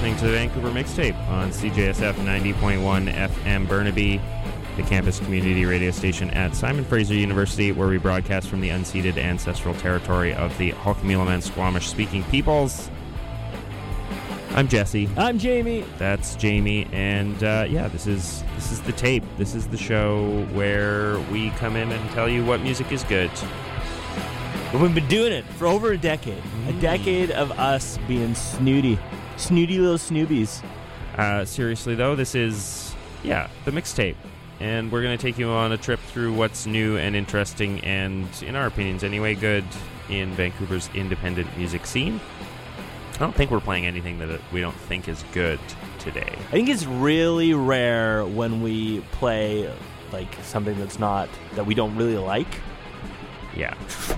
listening to the Vancouver Mixtape on CJSF 90.1 FM Burnaby, the campus community radio station at Simon Fraser University, where we broadcast from the unceded ancestral territory of the Halkmeliman Squamish-speaking peoples. I'm Jesse. I'm Jamie. That's Jamie, and this is the tape. This is the show where we come in and tell you what music is good. We've been doing it for over a decade. A decade of us being snooty little snoobies. Seriously, though, this is, the Mixtape. And we're going to take you on a trip through what's new and interesting and, in our opinions anyway, good in Vancouver's independent music scene. I don't think we're playing anything that we don't think is good today. I think it's really rare when we play like something that we don't really like. Yeah.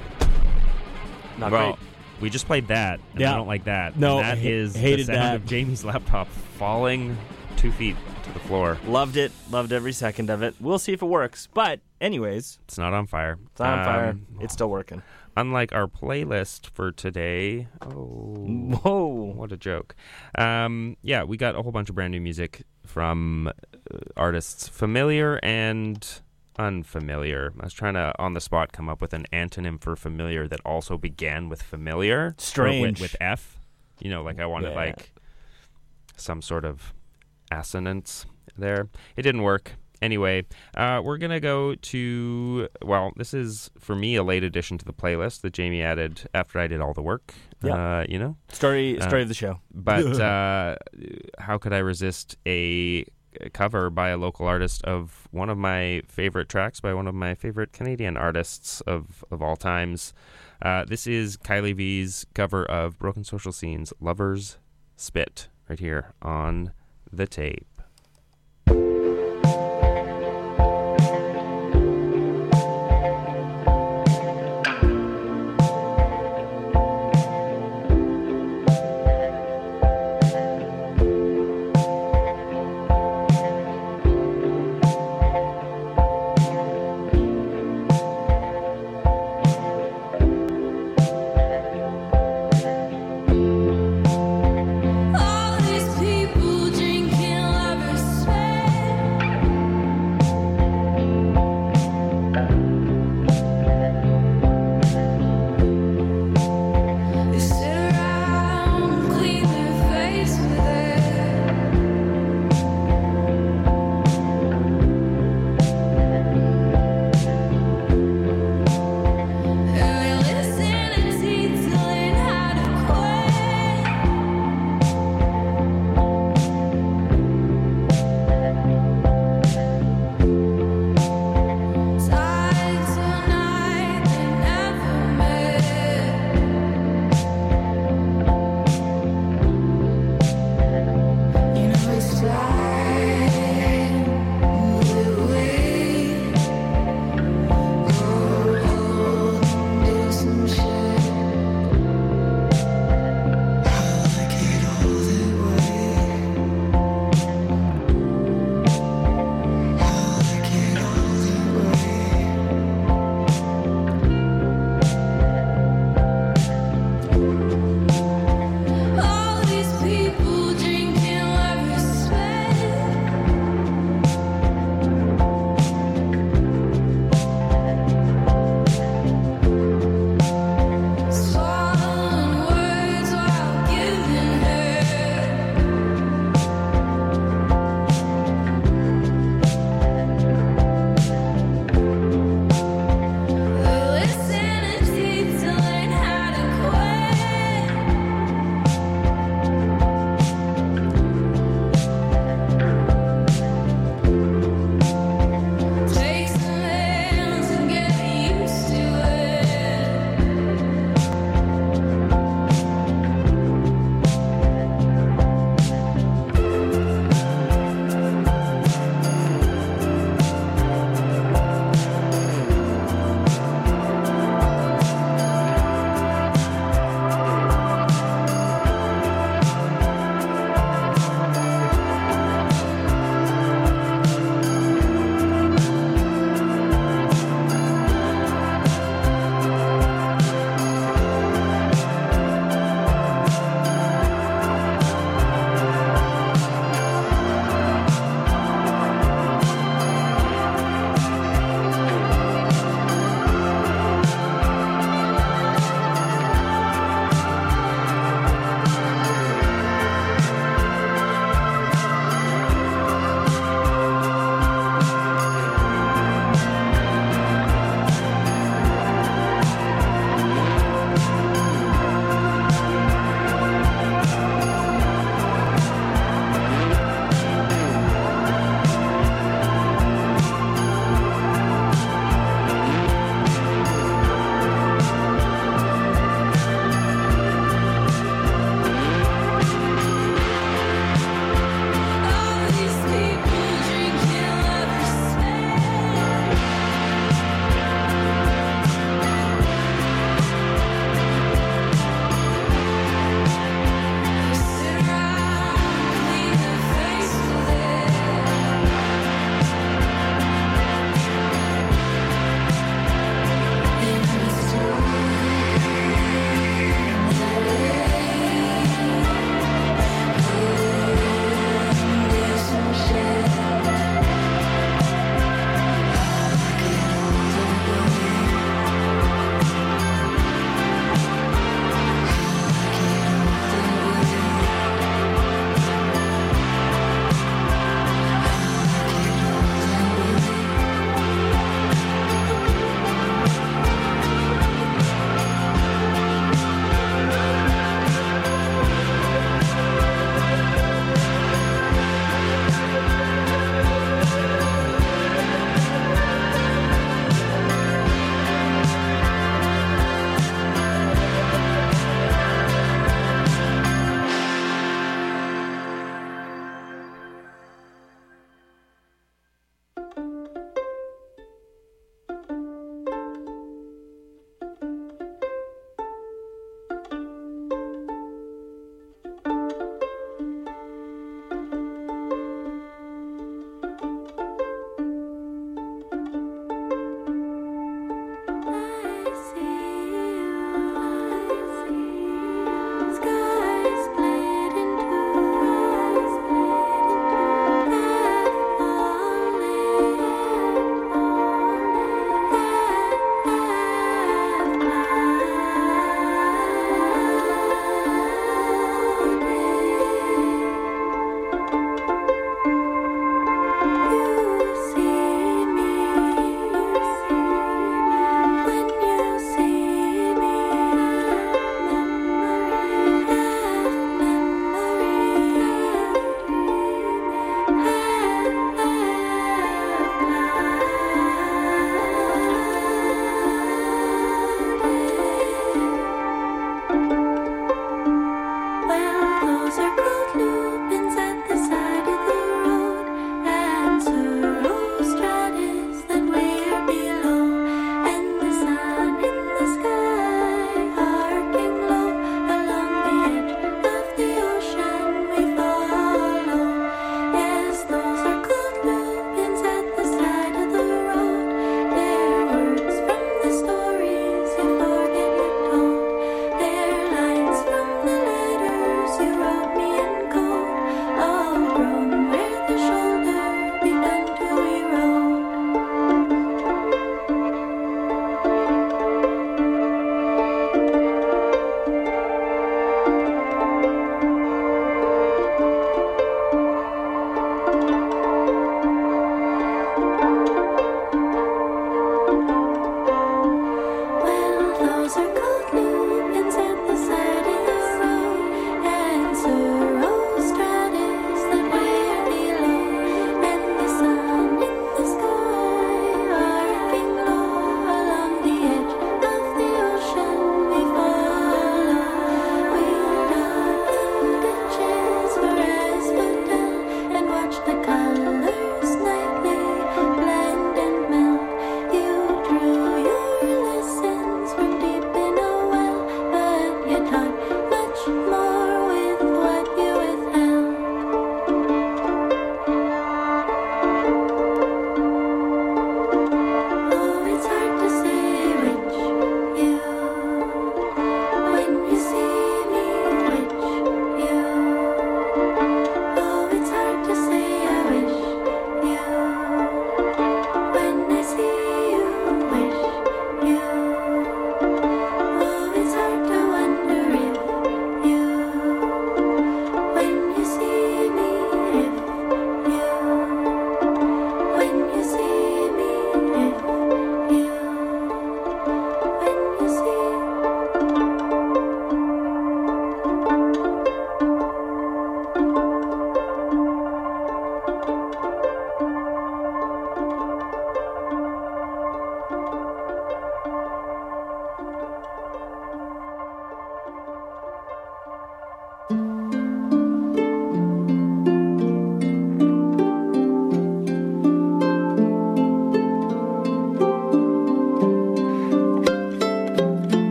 Not well, great. We just played that, and I don't like that. No, and that is the sound of Jamie's laptop falling 2 feet to the floor. Loved it. Loved every second of it. We'll see if it works. But anyways, it's not on fire. It's not on fire. It's still working. Unlike our playlist for today. Oh, whoa! What a joke. We got a whole bunch of brand new music from artists familiar and unfamiliar. I was trying to, on the spot, come up with an antonym for familiar that also began with familiar. Strange. With F. You know, like I wanted some sort of assonance there. It didn't work. Anyway, we're going to go to, this is, for me, a late addition to the playlist that Jamie added after I did all the work. Yeah. Story of the show. But how could I resist a cover by a local artist of one of my favorite tracks by one of my favorite Canadian artists of all times. This is Kylie V's cover of Broken Social Scene's Lover's Spit right here on the tape. All these people drinking.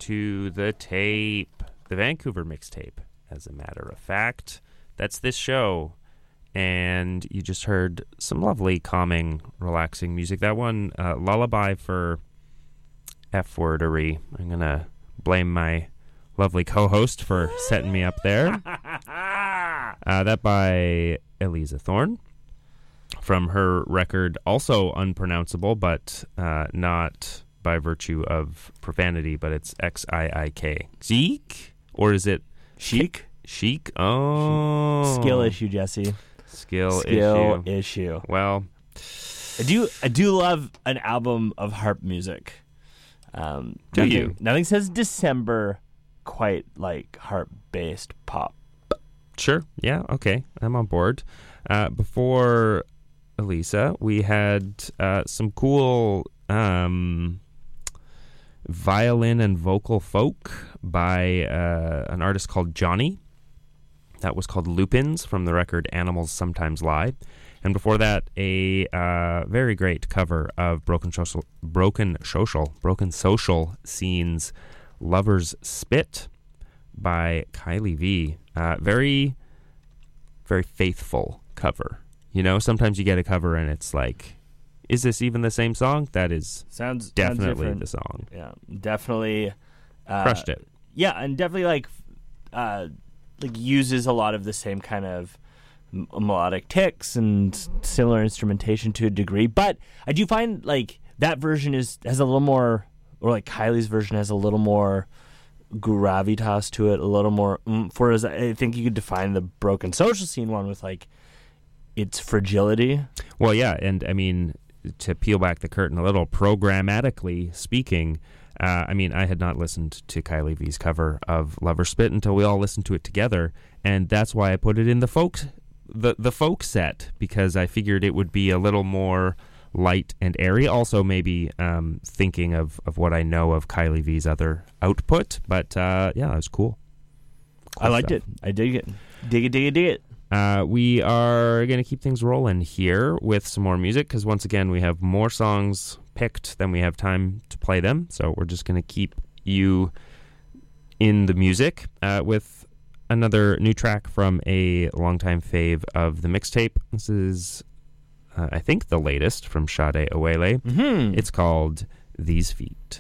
to the tape, the Vancouver mixtape, as a matter of fact. That's this show. And you just heard some lovely, calming, relaxing music. That one, Lullaby for F-wordery. I'm going to blame my lovely co-host for setting me up there. That by Eliza Thorne from her record, also unpronounceable, but not by virtue of profanity, but it's Xiik. Zeke? Or is it Chic? Chic? Oh. Skill issue, Jesse. Skill issue. Well, I do love an album of harp music. Nothing says December quite like harp-based pop. Sure. Yeah. Okay. I'm on board. Before Elisa, we had some cool violin and vocal folk by an artist called Johnny. That was called Lupins from the record Animals Sometimes Lie. And before that, a very great cover of Broken Social Scene's Lover's Spit by Kylie V. Very, very faithful cover. You know, sometimes you get a cover and it's like, is this even the same song? That is definitely the song. Yeah, definitely. Crushed it. Yeah, and definitely like uses a lot of the same kind of melodic ticks and similar instrumentation to a degree. But I do find like that version has a little more, or like Kylie's version has a little more gravitas to it, a little more whereas I think you could define the Broken Social Scene one with like its fragility. Well, yeah, and I mean, to peel back the curtain a little, programmatically speaking, I mean, I had not listened to Kylie V's cover of Lover's Spit until we all listened to it together, and that's why I put it in the folk set, because I figured it would be a little more light and airy. Also, maybe thinking of what I know of Kylie V's other output, but yeah, it was cool. I liked it. I dig it. Dig it. We are going to keep things rolling here with some more music, because once again, we have more songs picked than we have time to play them. So we're just going to keep you in the music with another new track from a longtime fave of the mixtape. This is, I think, the latest from Sade Awele. Mm-hmm. It's called These Feet.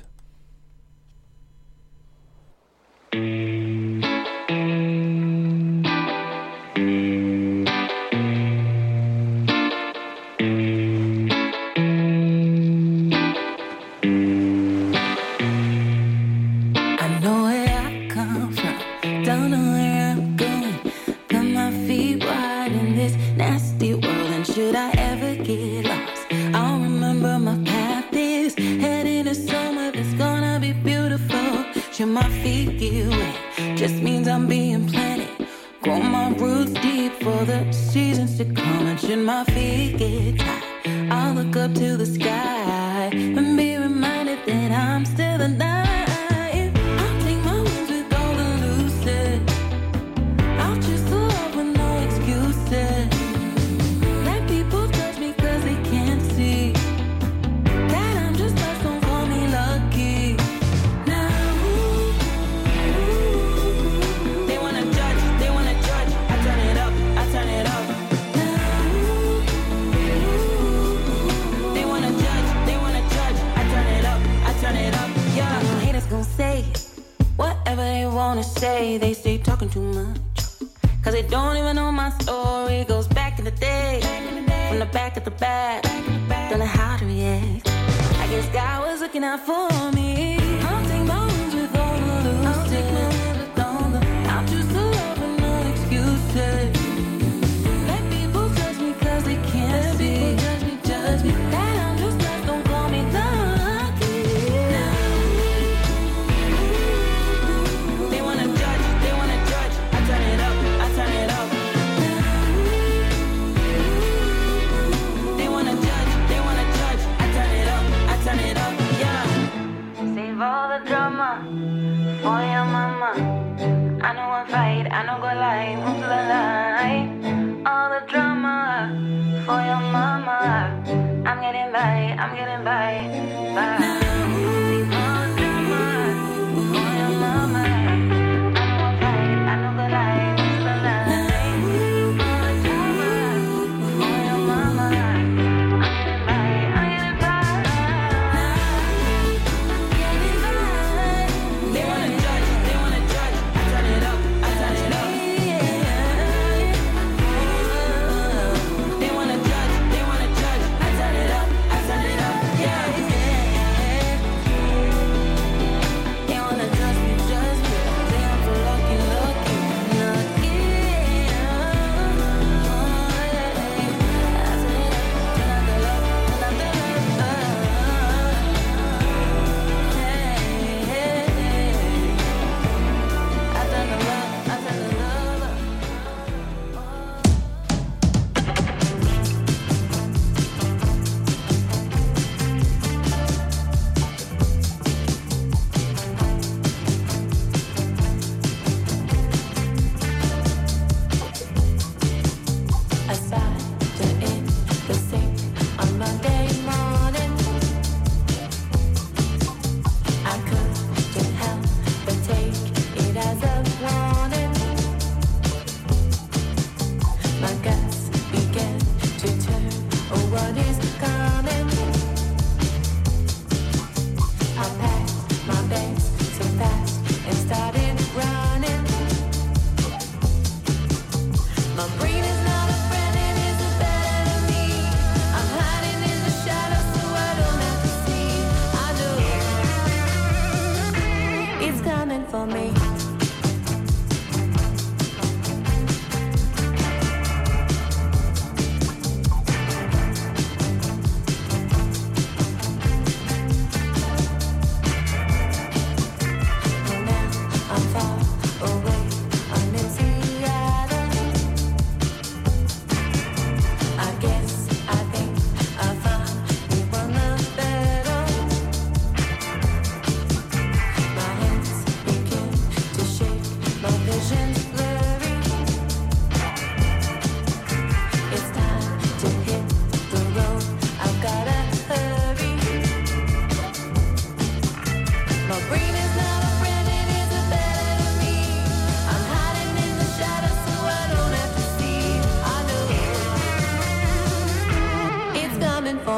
My feet get wet just means I'm being planted. Grow my roots deep for the seasons to come. And should my feet get tired, I'll look up to the sky and be reminded that I'm still alive. I'll take my wings with all the lucid. I'll choose to love with no excuses. Let people judge me cause they can't see that I'm just blessed, don't call me lucky. Say whatever they wanna say. They stay talking too much, cause they don't even know my story. It goes back in the day, from the back of the back. Don't know how to react. I guess God was looking out for me. I'll take my wings with all the losses. I'll choose to love with no excuses. Let people judge me cause they can't see. Judge me that I'm just blessed, don't call me lucky. They wanna judge, I turn it up. They wanna judge, I turn it up, yeah. Save all the drama for your mama. I know I fight, I know go lie, won't lie. All the drama for your mama. I'm getting by. Save all the drama for your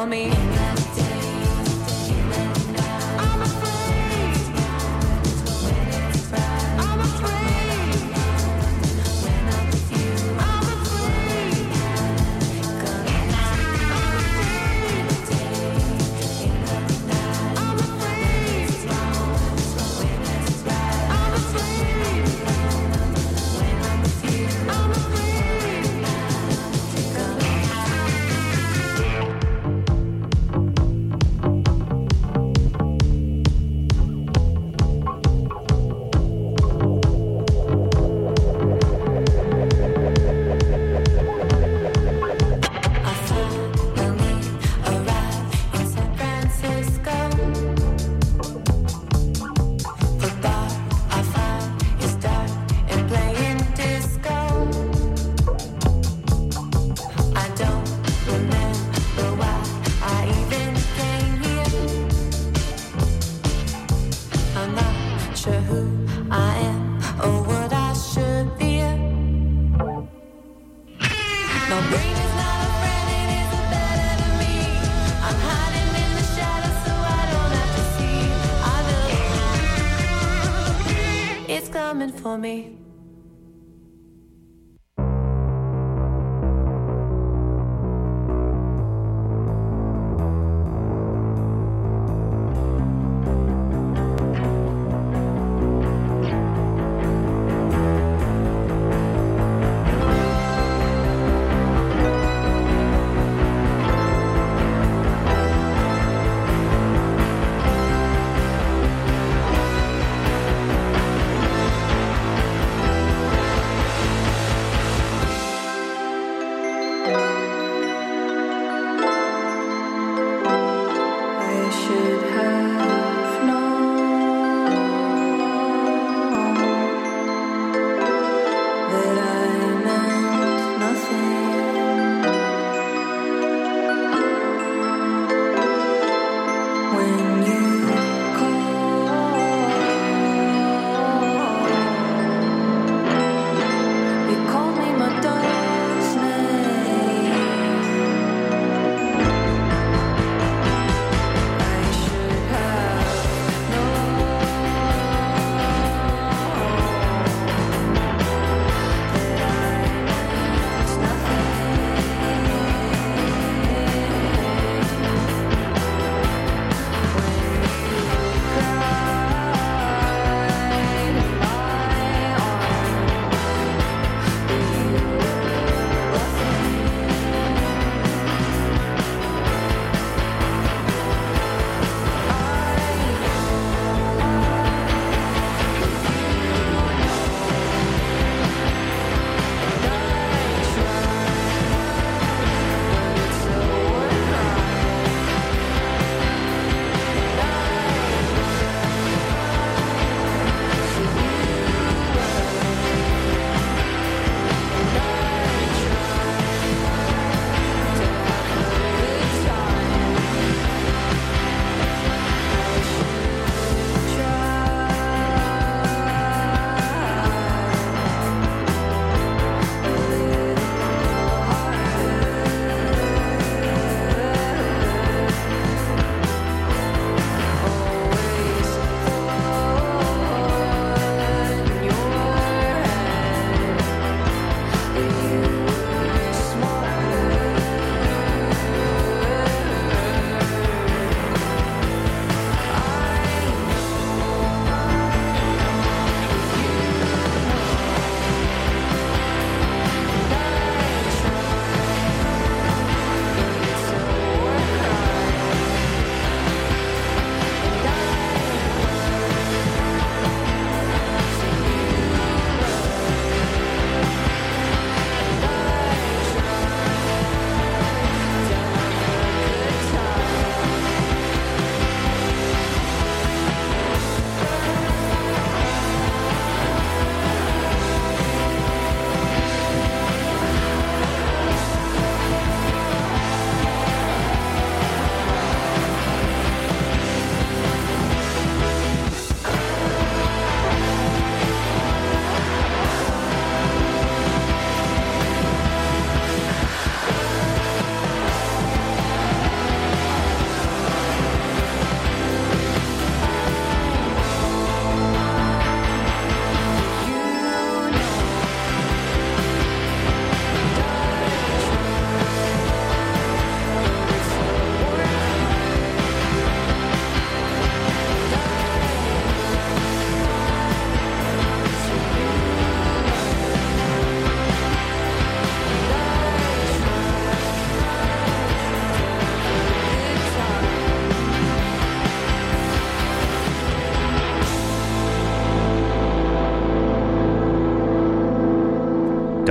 for me. I'm afraid. I'm afraid. I'm afraid. I'm afraid. Coming for me.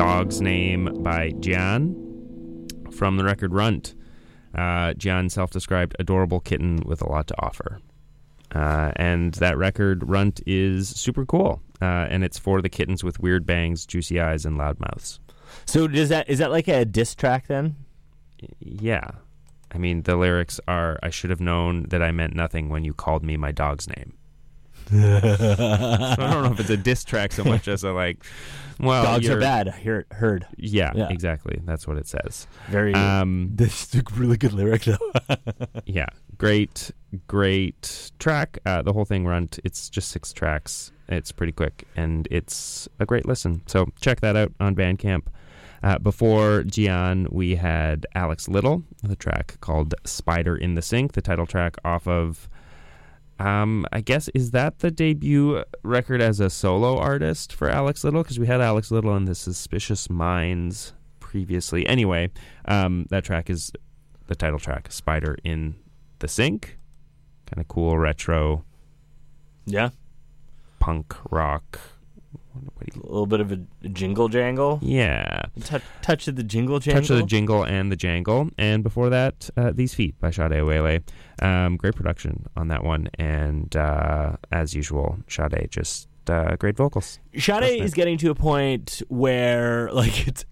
Dog's Name by Gian from the record Runt. Gian, self-described adorable kitten with a lot to offer. And that record, Runt, is super cool. And it's for the kittens with weird bangs, juicy eyes, and loud mouths. So is that like a diss track then? Yeah. I mean, the lyrics are, I should have known that I meant nothing when you called me my dog's name. So I don't know if it's a diss track so much as a like, well, dogs are bad. Heard. Yeah, exactly. That's what it says. Very. This is a really good lyric, though. Yeah, great track. The whole thing, Runt. It's just 6 tracks. It's pretty quick, and it's a great listen. So check that out on Bandcamp. Before Gian, we had Alex Little, the track called Spider in the Sink, the title track off of, I guess, is that the debut record as a solo artist for Alex Little? Because we had Alex Little in the Suspicious Minds previously. Anyway, that track is the title track, Spider in the Sink. Kind of cool, retro. Yeah. Punk rock. A little bit of a jingle jangle. Yeah. Touch of the jingle jangle. Touch of the jingle and the jangle. And before that, These Feet by Sade Awele. Great production on that one. And as usual, Sade just great vocals. Sade is getting to a point where like